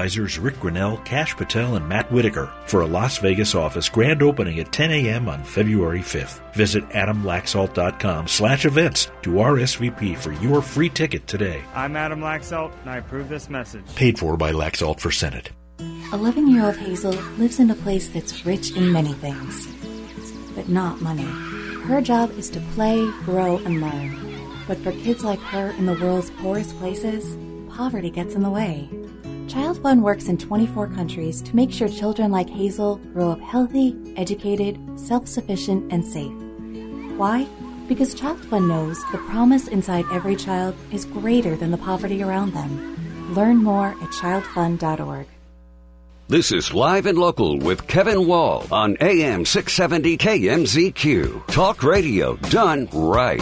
advisors Rick Grinnell, Kash Patel, and Matt Whitaker for a Las Vegas office grand opening at 10 a.m. on February 5th. Visit adamlaxalt.com/events to RSVP for your free ticket today. I'm Adam Laxalt, and I approve this message. Paid for by Laxalt for Senate. 11-year-old Hazel lives in a place that's rich in many things, but not money. Her job is to play, grow, and learn. But for kids like her in the world's poorest places, poverty gets in the way. Child Fund works in 24 countries to make sure children like Hazel grow up healthy, educated, self-sufficient, and safe. Why? Because Child Fund knows the promise inside every child is greater than the poverty around them. Learn more at childfund.org. This is Live and Local with Kevin Wall on AM 670 KMZQ. Talk radio done right.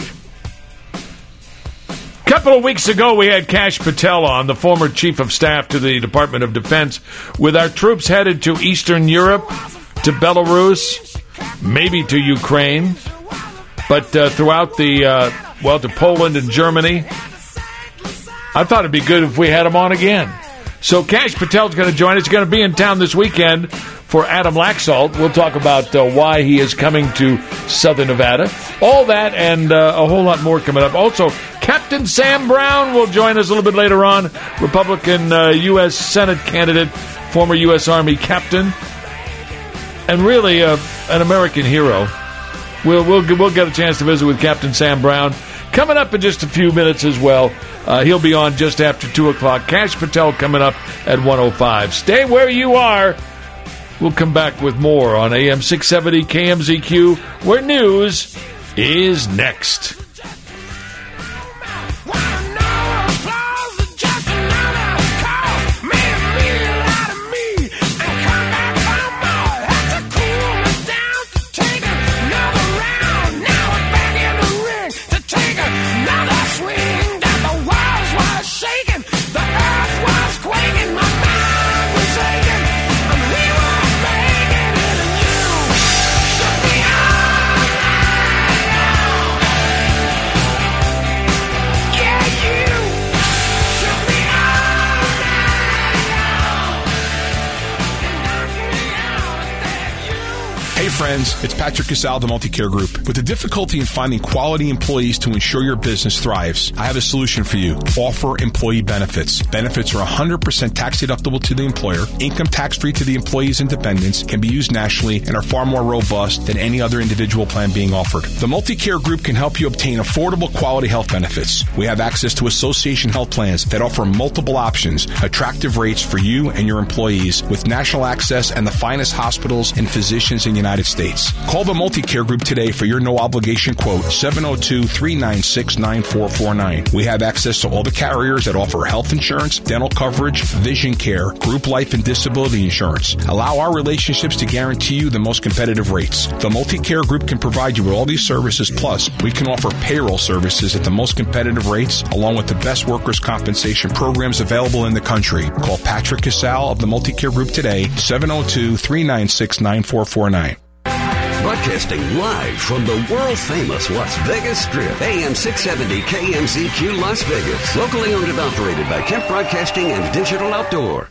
A couple of weeks ago, we had Kash Patel on, the former chief of staff to the Department of Defense, with our troops headed to Eastern Europe, to Belarus, maybe to Ukraine, but throughout to Poland and Germany. I thought it'd be good if we had him on again. So Kash Patel's going to join us. He's going to be in town this weekend for Adam Laxalt. We'll talk about why he is coming to Southern Nevada. All that and a whole lot more coming up. Also, Captain Sam Brown will join us a little bit later on. Republican U.S. Senate candidate, former U.S. Army captain, and really an American hero. We'll get a chance to visit with Captain Sam Brown coming up in just a few minutes as well. He'll be on just after 2 o'clock. Kash Patel coming up at 1:05. Stay where you are. We'll come back with more on AM 670 KMZQ, where news is next. Friends, it's Patrick Casal, the Multicare Group. With the difficulty in finding quality employees to ensure your business thrives, I have a solution for you. Offer employee benefits. Benefits are 100% tax deductible to the employer, income tax-free to the employees and dependents, can be used nationally, and are far more robust than any other individual plan being offered. The Multicare Group can help you obtain affordable quality health benefits. We have access to association health plans that offer multiple options, attractive rates for you and your employees, with national access and the finest hospitals and physicians in the United States. Call the Multicare Group today for your no-obligation quote, 702-396-9449. We have access to all the carriers that offer health insurance, dental coverage, vision care, group life and disability insurance. Allow our relationships to guarantee you the most competitive rates. The Multicare Group can provide you with all these services, plus we can offer payroll services at the most competitive rates, along with the best workers' compensation programs available in the country. Call Patrick Casal of the Multicare Group today, 702-396-9449. Broadcasting live from the world-famous Las Vegas Strip. AM 670 KMZQ Las Vegas. Locally owned and operated by Kemp Broadcasting and Digital Outdoor.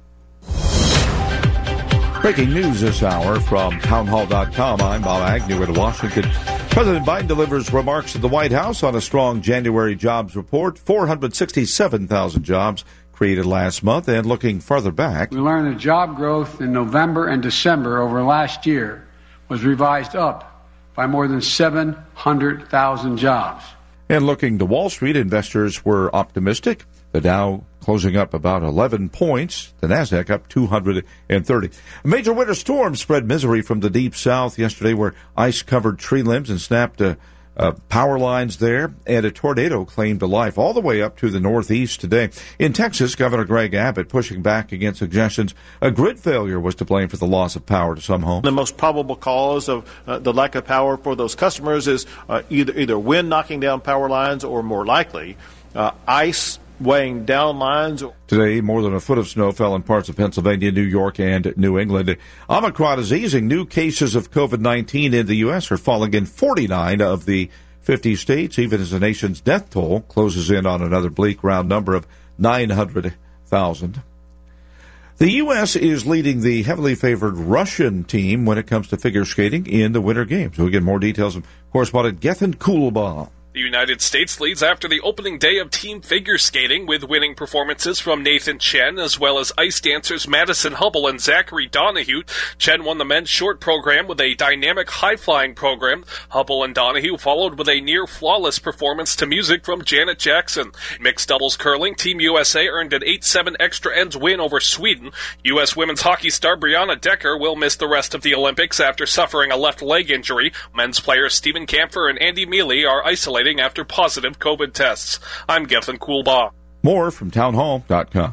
Breaking news this hour from townhall.com. I'm Bob Agnew in Washington. President Biden delivers remarks at the White House on a strong January jobs report. 467,000 jobs created last month, and looking further back. We learned that job growth in November and December over last year was revised up by more than 700,000 jobs. And looking to Wall Street, investors were optimistic. The Dow closing up about 11 points. The Nasdaq up 230. A major winter storm spread misery from the deep south yesterday, where ice covered tree limbs and snapped power lines there, and a tornado claimed a life all the way up to the northeast today. In Texas, Governor Greg Abbott pushing back against suggestions a grid failure was to blame for the loss of power to some homes. The most probable cause of the lack of power for those customers is either wind knocking down power lines, or more likely, ice weighing down lines. Today, more than a foot of snow fell in parts of Pennsylvania, New York, and New England. Omicron is easing. New cases of COVID-19 in the U.S. are falling in 49 of the 50 states, even as the nation's death toll closes in on another bleak round number of 900,000. The U.S. is leading the heavily favored Russian team when it comes to figure skating in the Winter Games. We'll get more details from correspondent Gethin Kulba. The United States leads after the opening day of team figure skating with winning performances from Nathan Chen as well as ice dancers Madison Hubble and Zachary Donahue. Chen won the men's short program with a dynamic high-flying program. Hubble and Donahue followed with a near-flawless performance to music from Janet Jackson. Mixed doubles curling, Team USA earned an 8-7 extra ends win over Sweden. U.S. women's hockey star Brianna Decker will miss the rest of the Olympics after suffering a left leg injury. Men's players Stephen Kampfer and Andy Mealy are isolated after positive COVID tests. I'm Gethin Kulba. More from townhall.com.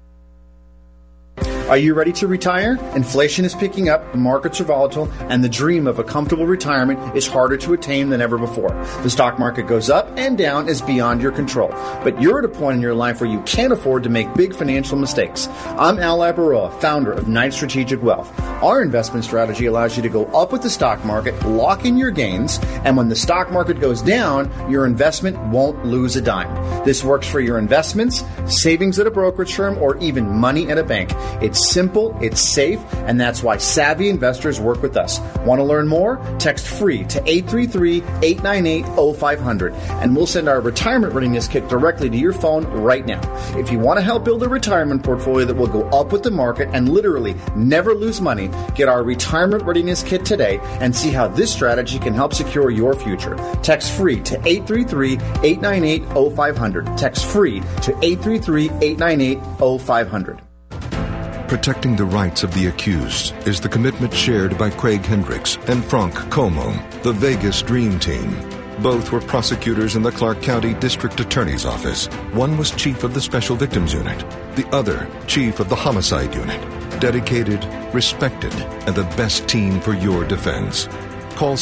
Are you ready to retire? Inflation is picking up, the markets are volatile, and the dream of a comfortable retirement is harder to attain than ever before. The stock market goes up and down is beyond your control. But you're at a point in your life where you can't afford to make big financial mistakes. I'm Al Labaroa, founder of Knight Strategic Wealth. Our investment strategy allows you to go up with the stock market, lock in your gains, and when the stock market goes down, your investment won't lose a dime. This works for your investments, savings at a brokerage firm, or even money at a bank. It's simple, it's safe, and that's why savvy investors work with us. Want to learn more? Text FREE to 833-898-0500, and we'll send our retirement readiness kit directly to your phone right now. If you want to help build a retirement portfolio that will go up with the market and literally never lose money, get our retirement readiness kit today and see how this strategy can help secure your future. Text FREE to 833-898-0500. Text FREE to 833-898-0500. Protecting the rights of the accused is the commitment shared by Craig Hendricks and Frank Como, the Vegas Dream Team. Both were prosecutors in the Clark County District Attorney's Office. One was chief of the Special Victims Unit, the other chief of the Homicide Unit. Dedicated, respected, and the best team for your defense. Call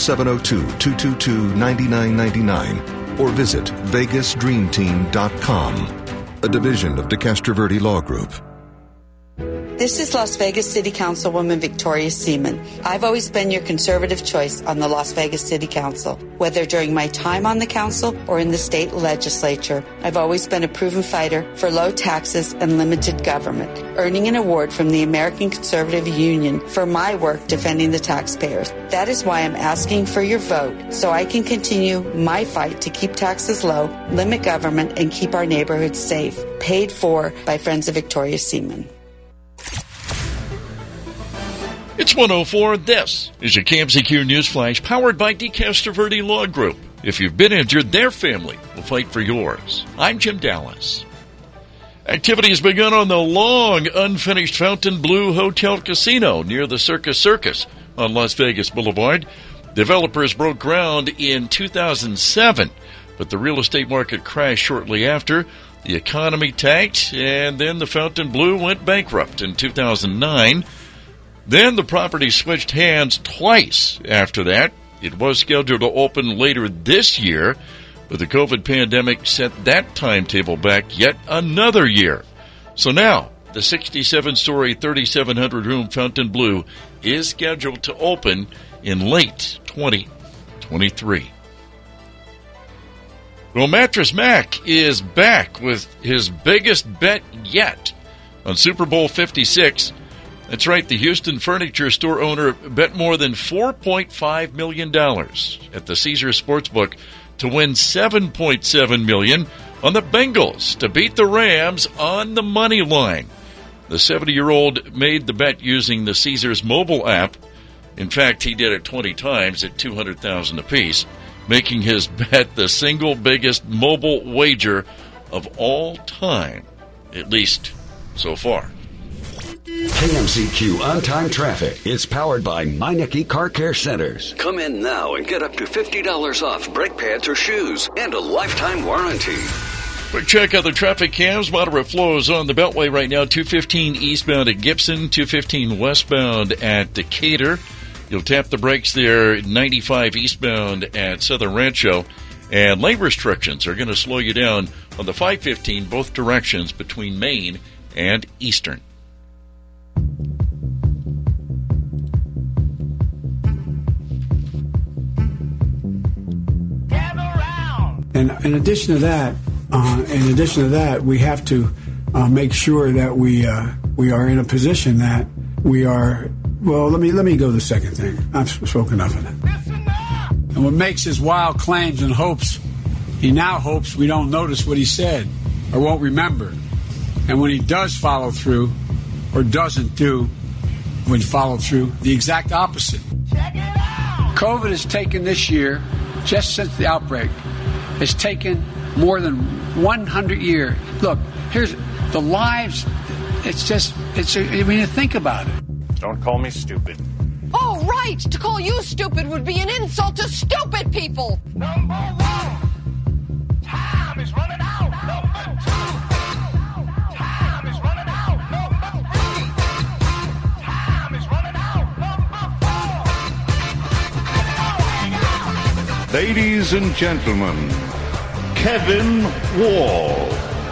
702-222-9999 or visit VegasDreamTeam.com, a division of DeCastroverde Law Group. This is Las Vegas City Councilwoman Victoria Seaman. I've always been your conservative choice on the Las Vegas City Council. Whether during my time on the council or in the state legislature, I've always been a proven fighter for low taxes and limited government, earning an award from the American Conservative Union for my work defending the taxpayers. That is why I'm asking for your vote so I can continue my fight to keep taxes low, limit government, and keep our neighborhoods safe. Paid for by Friends of Victoria Seaman. It's 104. This is your KMZQ News Flash, powered by DeCastroverde Law Group. If you've been injured, their family will fight for yours. I'm Jim Dallas. Activity has begun on the long, unfinished Fontainebleau Hotel Casino near the Circus on Las Vegas Boulevard. Developers broke ground in 2007, but the real estate market crashed shortly after. The economy tanked, and then the Fontainebleau went bankrupt in 2009. Then the property switched hands twice after that. It was scheduled to open later this year, but the COVID pandemic set that timetable back yet another year. So now, the 67-story, 3,700-room Fontainebleau is scheduled to open in late 2023. Well, Mattress Mac is back with his biggest bet yet on Super Bowl 56. That's right, the Houston furniture store owner bet more than $4.5 million at the Caesars Sportsbook to win $7.7 million on the Bengals to beat the Rams on the money line. The 70-year-old made the bet using the Caesars mobile app. In fact, he did it 20 times at $200,000 apiece, making his bet the single biggest mobile wager of all time, at least so far. KMZQ On-Time Traffic is powered by Meineke Car Care Centers. Come in now and get up to $50 off brake pads or shoes and a lifetime warranty. Quick check of the traffic cams. Moderate flows on the Beltway right now. 215 eastbound at Gibson, 215 westbound at Decatur. You'll tap the brakes there, 95 eastbound at Southern Rancho. And lane restrictions are going to slow you down on the 515 both directions between Main and Eastern. And in addition to that, we have to make sure that we we are in a position that we are. Well, let me go to the second thing. I've spoken enough of that. And what makes his wild claims and hopes, he now hopes we don't notice what he said or won't remember. And when he does follow through or doesn't do when he followed through, the exact opposite. COVID has taken this year, just since the outbreak, has taken more than 100 years. Look, here's the lives. I mean, think about it. Don't call me stupid. Oh, right. To call you stupid would be an insult to stupid people. Number one, time is running out. Number two, time is running out. Number three, time is running out. Number four. Ladies and gentlemen, Kevin Wall.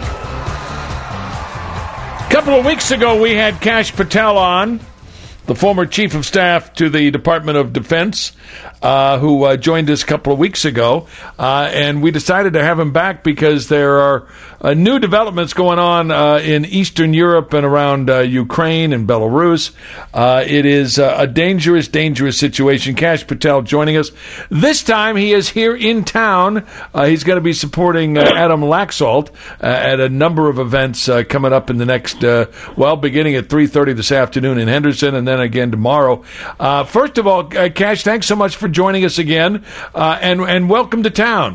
A couple of weeks ago, we had Kash Patel on, the former chief of staff to the Department of Defense, who joined us a couple of weeks ago. And we decided to have him back because there are new developments going on in Eastern Europe and around Ukraine and Belarus. It is a dangerous, dangerous situation. Kash Patel joining us. This time he is here in town. He's going to be supporting Adam Laxalt at a number of events coming up in the next, beginning at 3:30 this afternoon in Henderson and then again tomorrow. First of all, Kash, thanks so much for joining us again, and welcome to town.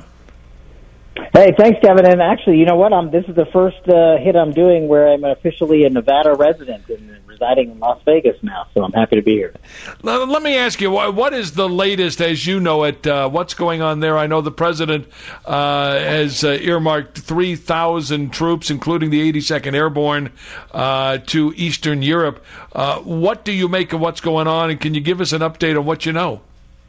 Hey, thanks, Kevin. And actually, you know what? This is the first hit I'm doing where I'm officially a Nevada resident and residing in Las Vegas now, so I'm happy to be here. Let me ask you, what is the latest, as you know it, what's going on there? I know the president has earmarked 3,000 troops, including the 82nd Airborne, to Eastern Europe. What do you make of what's going on, and can you give us an update on what you know?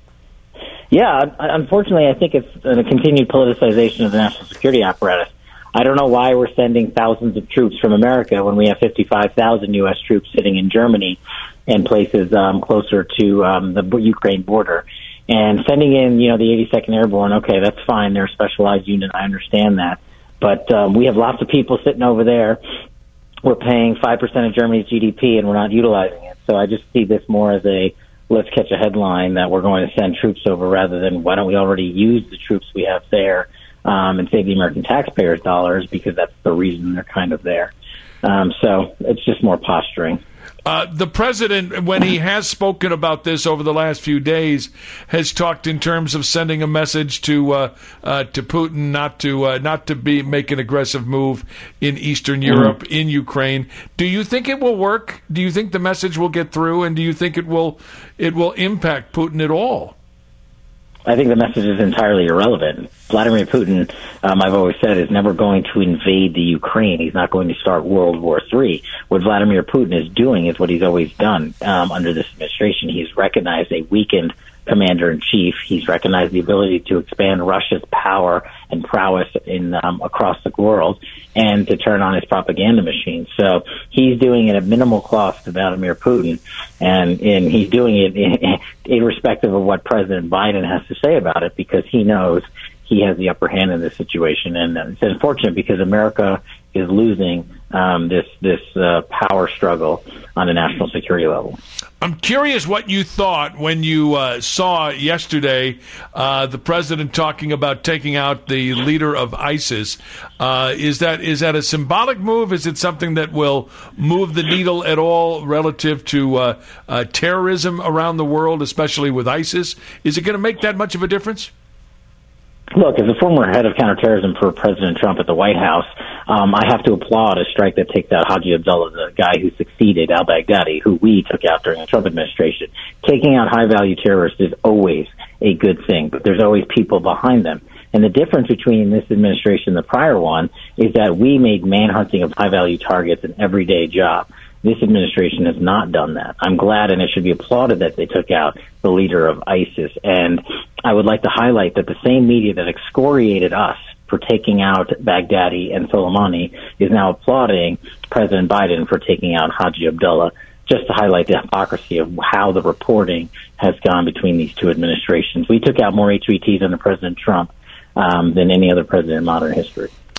Yeah, unfortunately, I think it's a continued politicization of the national security apparatus. I don't know why we're sending thousands of troops from America when we have 55,000 U.S. troops sitting in Germany and places closer to the Ukraine border. And sending in, the 82nd Airborne, okay, that's fine. They're a specialized unit. I understand that. But we have lots of people sitting over there. We're paying 5% of Germany's GDP, and we're not utilizing it. So I just see this more as a let's catch a headline that we're going to send troops over rather than why don't we already use the troops we have there and save the American taxpayers dollars, because that's the reason they're kind of there. So it's just more posturing. The president, when he has spoken about this over the last few days, has talked in terms of sending a message to Putin not to make an aggressive move in Eastern Europe, in Ukraine. Do you think it will work? Do you think the message will get through? And do you think it will impact Putin at all? I think the message is entirely irrelevant. Vladimir Putin, I've always said, is never going to invade the Ukraine. He's not going to start World War III. What Vladimir Putin is doing is what he's always done under this administration. He's recognized a weakened commander-in-chief. He's recognized the ability to expand Russia's power and prowess in across the world and to turn on his propaganda machine. So he's doing it at minimal cost to Vladimir Putin, and he's doing it irrespective of what President Biden has to say about it, because he knows he has the upper hand in this situation. And it's unfortunate because America is losing this power struggle on a national security level. I'm curious what you thought when you saw yesterday the president talking about taking out the leader of ISIS. Is that a symbolic move? Is it something that will move the needle at all relative to terrorism around the world, especially with ISIS? Is it going to make that much of a difference? Look, as a former head of counterterrorism for President Trump at the White House, I have to applaud a strike that takes out Haji Abdullah, the guy who succeeded al-Baghdadi, who we took out during the Trump administration. Taking out high-value terrorists is always a good thing, but there's always people behind them. And the difference between this administration and the prior one is that we made manhunting of high-value targets an everyday job. This administration has not done that. I'm glad, and it should be applauded, that they took out the leader of ISIS. And I would like to highlight that the same media that excoriated us for taking out Baghdadi and Soleimani is now applauding President Biden for taking out Haji Abdullah, just to highlight the hypocrisy of how the reporting has gone between these two administrations. We took out more HVTs under President Trump than any other president in modern history.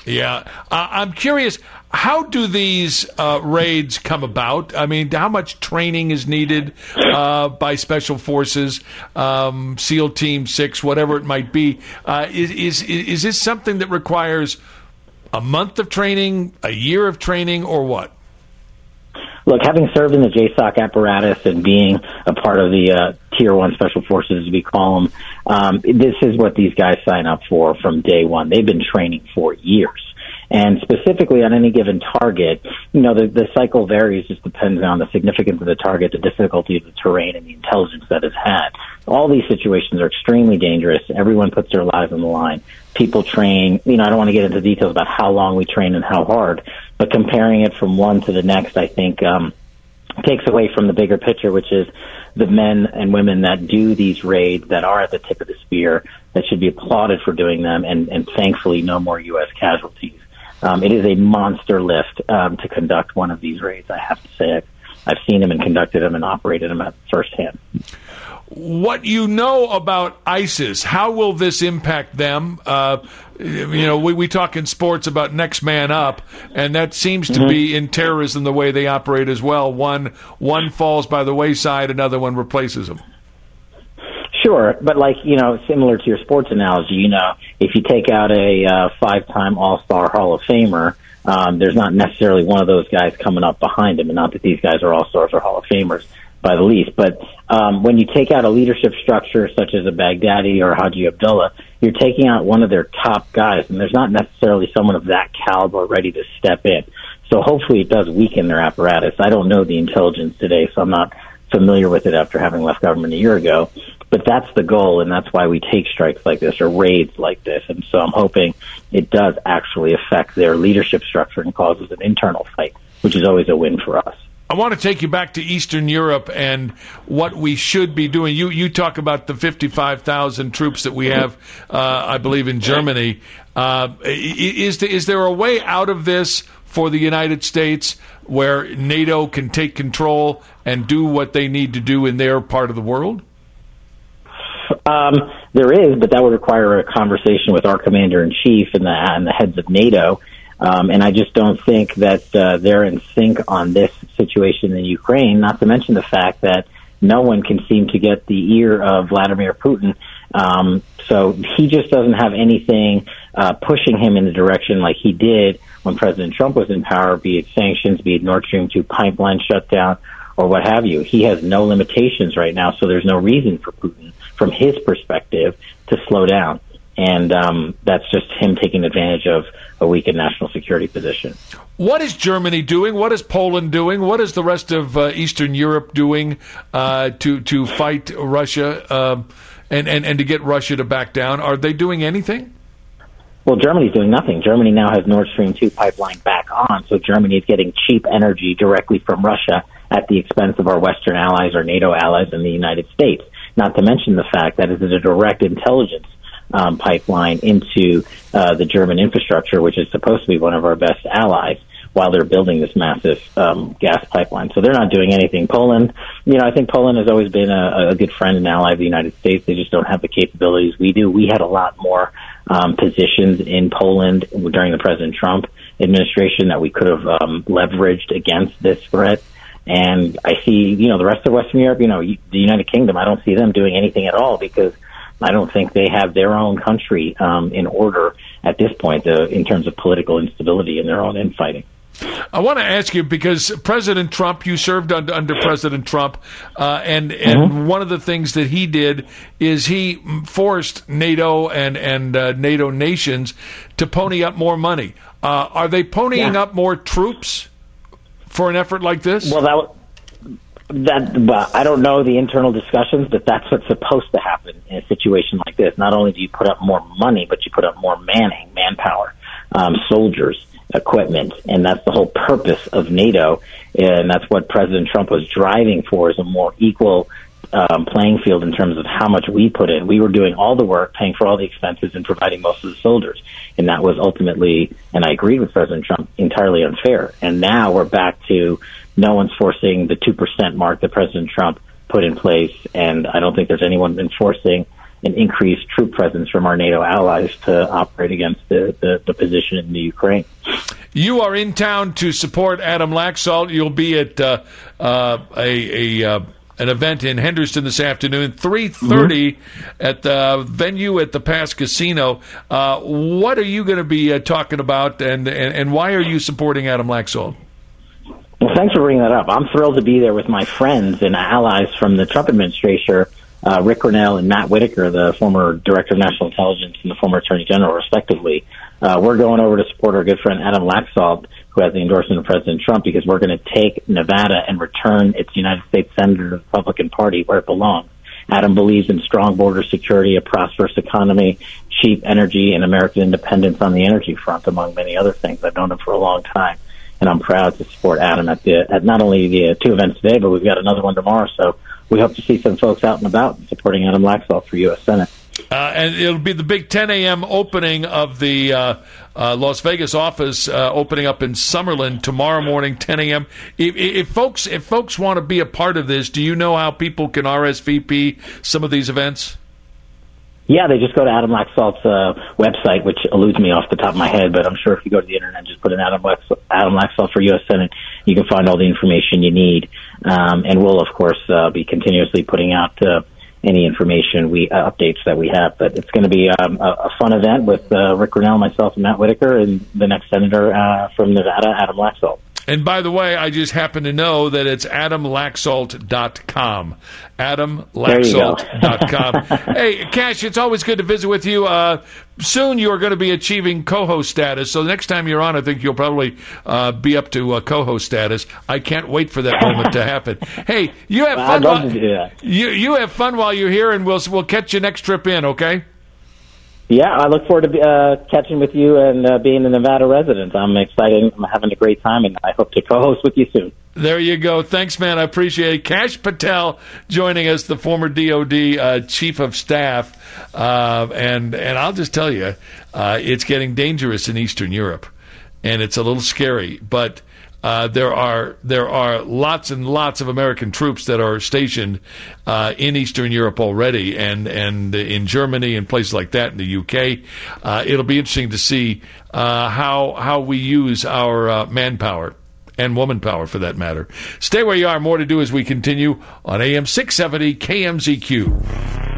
Yeah. I'm curious, how do these raids come about? I mean, how much training is needed by Special Forces, SEAL Team 6, whatever it might be? Is this something that requires a month of training, a year of training, or what? Look, having served in the JSOC apparatus and being a part of the Tier 1 Special Forces, as we call them, this is what these guys sign up for from day one. They've been training for years. And specifically on any given target, the cycle varies, just depends on the significance of the target, the difficulty of the terrain, and the intelligence that is had. All these situations are extremely dangerous. Everyone puts their lives on the line. People train, I don't want to get into details about how long we train and how hard, but comparing it from one to the next, I think, takes away from the bigger picture, which is the men and women that do these raids that are at the tip of the spear, that should be applauded for doing them, and thankfully no more U.S. casualties. It is a monster lift to conduct one of these raids, I have to say. I've seen them and conducted them and operated them at firsthand. What you know about ISIS, how will this impact them? We talk in sports about next man up, and that seems to be in terrorism the way they operate as well. One falls by the wayside, another one replaces them. Sure, but similar to your sports analogy, if you take out a 5-time All-Star Hall of Famer, there's not necessarily one of those guys coming up behind him, and not that these guys are All-Stars or Hall of Famers by the least. But when you take out a leadership structure such as a Baghdadi or Haji Abdullah, you're taking out one of their top guys, and there's not necessarily someone of that caliber ready to step in. So hopefully it does weaken their apparatus. I don't know the intelligence today, so I'm not familiar with it after having left government a year ago. But that's the goal, and that's why we take strikes like this or raids like this. And so I'm hoping it does actually affect their leadership structure and causes an internal fight, which is always a win for us. I want to take you back to Eastern Europe and what we should be doing. You talk about the 55,000 troops that we have, I believe, in Germany. Is there a way out of this for the United States where NATO can take control and do what they need to do in their part of the world? There is, but that would require a conversation with our commander-in-chief and the heads of NATO. And I just don't think that they're in sync on this situation in Ukraine, not to mention the fact that no one can seem to get the ear of Vladimir Putin. So he just doesn't have anything pushing him in the direction like he did when President Trump was in power, be it sanctions, be it Nord Stream 2 pipeline shutdown, or what have you. He has no limitations right now, so there's no reason for Putin, from his perspective, to slow down. And that's just him taking advantage of a weakened national security position. What is Germany doing? What is Poland doing? What is the rest of Eastern Europe doing to fight Russia and to get Russia to back down? Are they doing anything? Well, Germany's doing nothing. Germany now has Nord Stream 2 pipeline back on, so Germany is getting cheap energy directly from Russia at the expense of our Western allies, our NATO allies, and the United States. Not to mention the fact that it is a direct intelligence pipeline into the German infrastructure, which is supposed to be one of our best allies, while they're building this massive gas pipeline. So they're not doing anything. Poland, I think Poland has always been a good friend and ally of the United States. They just don't have the capabilities we do. We had a lot more positions in Poland during the President Trump administration that we could have leveraged against this threat. And I see, the rest of Western Europe, the United Kingdom, I don't see them doing anything at all because I don't think they have their own country in order at this point in terms of political instability and their own infighting. I want to ask you, because President Trump, you served under President Trump, and one of the things that he did is he forced NATO and NATO nations to pony up more money. Are they ponying up more troops for an effort like this? Well, I don't know the internal discussions, but that's what's supposed to happen in a situation like this. Not only do you put up more money, but you put up more manpower, soldiers, equipment, and that's the whole purpose of NATO, and that's what President Trump was driving for, is a more equal playing field in terms of how much we put in. We were doing all the work, paying for all the expenses, and providing most of the soldiers, and that was ultimately, and I agreed with President Trump, entirely unfair. And now we're back to no one's forcing the 2% mark that President Trump put in place, and I don't think there's anyone enforcing an increased troop presence from our NATO allies to operate against the position in the Ukraine. You are in town to support Adam Laxalt. You'll be at an event in Henderson this afternoon, 3:30 at the venue at the Pass Casino. What are you going to be talking about, and why are you supporting Adam Laxalt? Well, thanks for bringing that up. I'm thrilled to be there with my friends and allies from the Trump administration, Rick Grenell and Matt Whitaker, the former Director of National Intelligence and the former Attorney General, respectively. We're going over to support our good friend Adam Laxalt, who has the endorsement of President Trump, because we're going to take Nevada and return its United States Senator to the Republican Party where it belongs. Adam believes in strong border security, a prosperous economy, cheap energy, and American independence on the energy front, among many other things. I've known him for a long time, and I'm proud to support Adam at not only the two events today, but we've got another one tomorrow. So we hope to see some folks out and about supporting Adam Laxalt for U.S. Senate. And it'll be the big 10 a.m. opening of the Las Vegas office, opening up in Summerlin tomorrow morning, 10 a.m. If folks want to be a part of this, do you know how people can RSVP some of these events? Yeah, they just go to Adam Laxalt's website, which eludes me off the top of my head, but I'm sure if you go to the internet and just put in Adam Laxalt for U.S. Senate, you can find all the information you need. And we'll, of course, be continuously putting out any information, updates that we have. But it's going to be a fun event with Rick Grenell, myself, and Matt Whitaker, and the next senator from Nevada, Adam Laxalt. And by the way, I just happen to know that it's AdamLaxalt.com. AdamLaxalt.com. Hey, Cash, it's always good to visit with you. Soon you are going to be achieving co-host status, so the next time you're on, I think you'll probably be up to co-host status. I can't wait for that moment to happen. Hey, you have fun. I'd love to do that. You have fun while you're here, and we'll catch you next trip in, okay? Yeah, I look forward to catching with you and being a Nevada resident. I'm excited. I'm having a great time, and I hope to co-host with you soon. There you go. Thanks, man. I appreciate it. Kash Patel joining us, the former DOD Chief of Staff. And I'll just tell you, it's getting dangerous in Eastern Europe, and it's a little scary. But there are lots and lots of American troops that are stationed in Eastern Europe already, and in Germany and places like that, in the UK. It'll be interesting to see how we use our manpower and woman power, for that matter. Stay where you are. More to do as we continue on AM 670 KMZQ.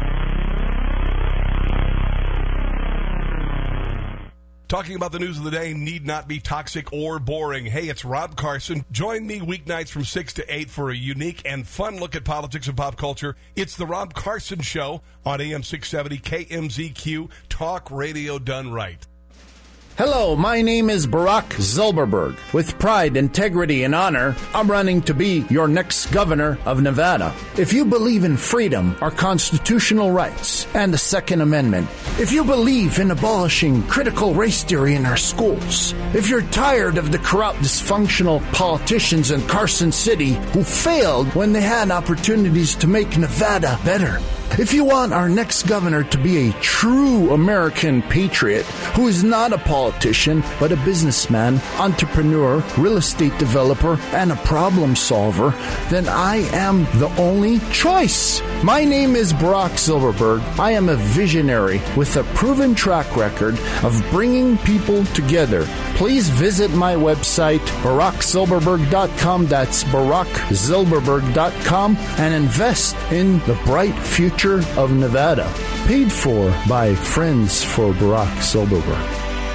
Talking about the news of the day need not be toxic or boring. Hey, it's Rob Carson. Join me weeknights from 6 to 8 for a unique and fun look at politics and pop culture. It's the Rob Carson Show on AM 670 KMZQ, talk radio done right. Hello, my name is Barack Zilberberg. With pride, integrity, and honor, I'm running to be your next governor of Nevada. If you believe in freedom, our constitutional rights, and the Second Amendment, if you believe in abolishing critical race theory in our schools, if you're tired of the corrupt, dysfunctional politicians in Carson City who failed when they had opportunities to make Nevada better, if you want our next governor to be a true American patriot who is not a politician but a businessman, entrepreneur, real estate developer, and a problem solver, then I am the only choice. My name is Barack Zilberberg. I am a visionary with a proven track record of bringing people together. Please visit my website, BarackZilberberg.com. That's BarackZilberberg.com, and invest in the bright future of Nevada. Paid for by Friends for Barack Zilberberg.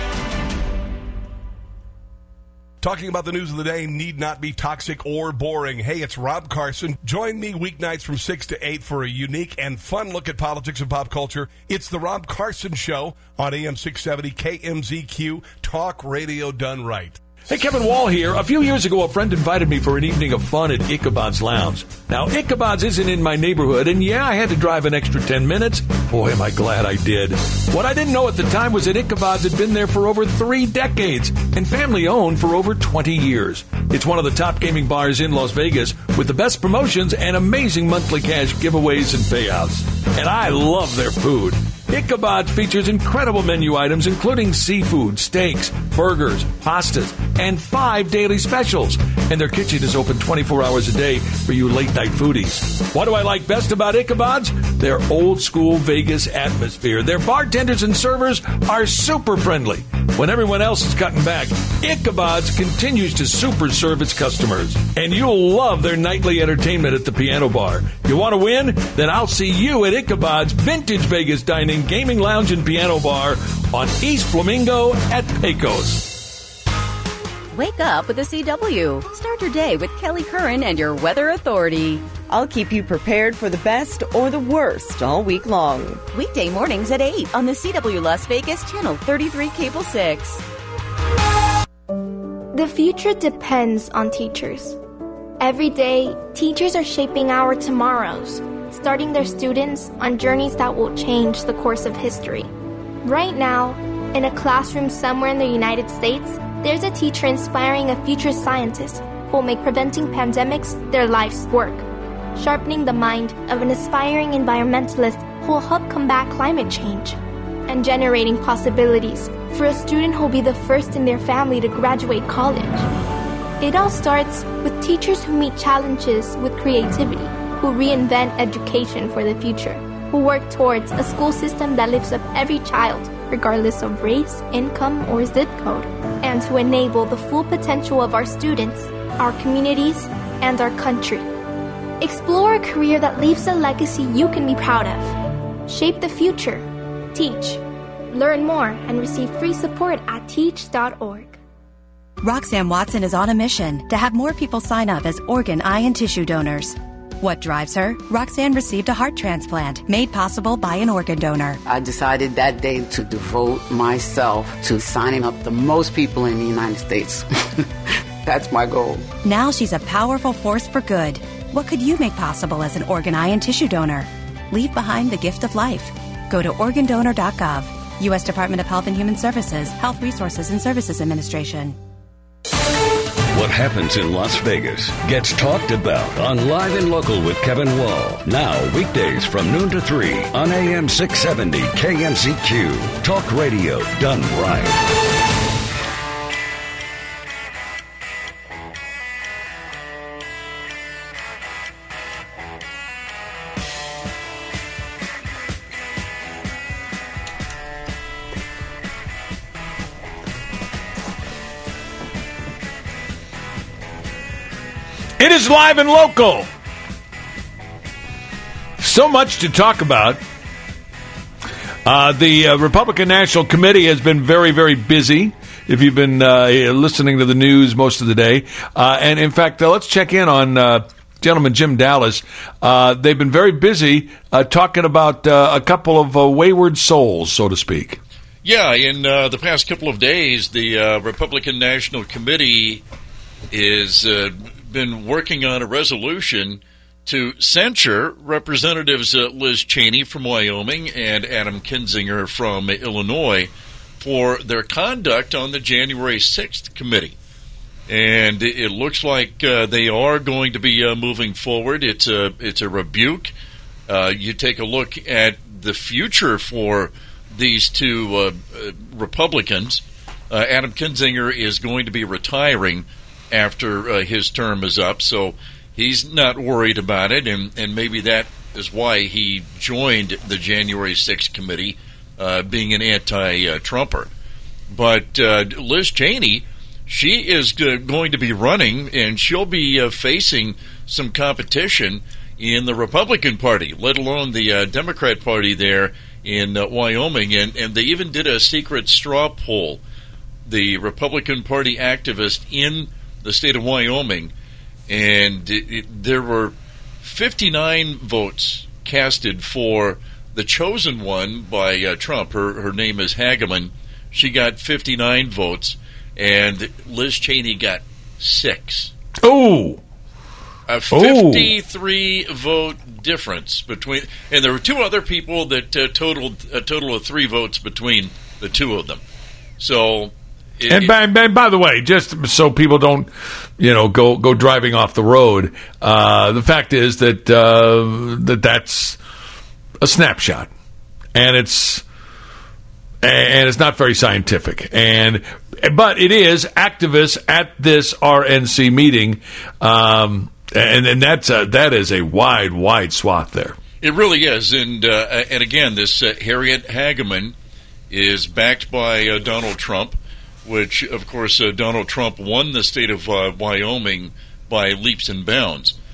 Talking about the news of the day need not be toxic or boring. Hey, it's Rob Carson. Join me weeknights from 6 to 8 for a unique and fun look at politics and pop culture. It's the Rob Carson Show on AM 670 KMZQ, talk radio done right. Hey, Kevin Wall here. A few years ago, a friend invited me for an evening of fun at Ichabod's Lounge. Now, Ichabod's isn't in my neighborhood, and yeah, I had to drive an extra 10 minutes. Boy, am I glad I did. What I didn't know at the time was that Ichabod's had been there for over 3 decades and family-owned for over 20 years. It's one of the top gaming bars in Las Vegas with the best promotions and amazing monthly cash giveaways and payouts. And I love their food. Ichabod features incredible menu items including seafood, steaks, burgers, pastas, and 5 daily specials. And their kitchen is open 24 hours a day for you late-night foodies. What do I like best about Ichabod's? Their old-school Vegas atmosphere. Their bartenders and servers are super friendly. When everyone else is cutting back, Ichabod's continues to super serve its customers. And you'll love their nightly entertainment at the piano bar. You want to win? Then I'll see you at Ichabod's Vintage Vegas Dining, Gaming Lounge, and Piano Bar on East Flamingo at Pecos. Wake up with the CW. Start your day with Kelly Curran and your Weather Authority. I'll keep you prepared for the best or the worst all week long. Weekday mornings at 8 on the CW Las Vegas Channel 33 Cable 6. The future depends on teachers. Every day, teachers are shaping our tomorrows, starting their students on journeys that will change the course of history. Right now, in a classroom somewhere in the United States, there's a teacher inspiring a future scientist who will make preventing pandemics their life's work, sharpening the mind of an aspiring environmentalist who will help combat climate change, and generating possibilities for a student who will be the first in their family to graduate college. It all starts with teachers who meet challenges with creativity, who reinvent education for the future, who work towards a school system that lifts up every child, regardless of race, income, or zip code, and to enable the full potential of our students, our communities, and our country. Explore a career that leaves a legacy you can be proud of. Shape the future. Teach. Learn more and receive free support at teach.org. Roxanne Watson is on a mission to have more people sign up as organ, eye, and tissue donors. What drives her? Roxanne received a heart transplant made possible by an organ donor. I decided that day to devote myself to signing up the most people in the United States. That's my goal. Now she's a powerful force for good. What could you make possible as an organ, eye, and tissue donor? Leave behind the gift of life. Go to organdonor.gov. U.S. Department of Health and Human Services, Health Resources and Services Administration. What happens in Las Vegas gets talked about on Live and Local with Kevin Wall. Now, weekdays from noon to 3 on AM 670 KMZQ. Talk radio done right. It is Live and Local. So much to talk about. The Republican National Committee has been very, very busy. If you've been listening to the news most of the day. And in fact, let's check in on gentleman Jim Dallas. They've been very busy talking about a couple of wayward souls, so to speak. Yeah, in the past couple of days, the Republican National Committee is been working on a resolution to censure Representatives Liz Cheney from Wyoming and Adam Kinzinger from Illinois for their conduct on the January 6th committee. And it looks like they are going to be moving forward. It's a rebuke. You take a look at the future for these two Republicans. Adam Kinzinger is going to be retiring after his term is up, so he's not worried about it, and maybe that is why he joined the January 6th committee, being an anti-Trumper. But Liz Cheney, she is going to be running, and she'll be facing some competition in the Republican Party, let alone the Democrat Party there in Wyoming, and they even did a secret straw poll. The Republican Party activist in the state of Wyoming, and there were 59 votes casted for the chosen one by Trump. Her name is Hageman. She got 59 votes, and Liz Cheney got 6. Oh! A 53 vote difference between, and there were two other people that totaled a total of 3 votes between the two of them. So. And by the way, just so people don't, go driving off the road, the fact is that that's a snapshot. and it's not very scientific. But it is activists at this RNC meeting, and that is a wide swath there. It really is, and again, this Harriet Hageman is backed by Donald Trump, which, of course, Donald Trump won the state of Wyoming by leaps and bounds.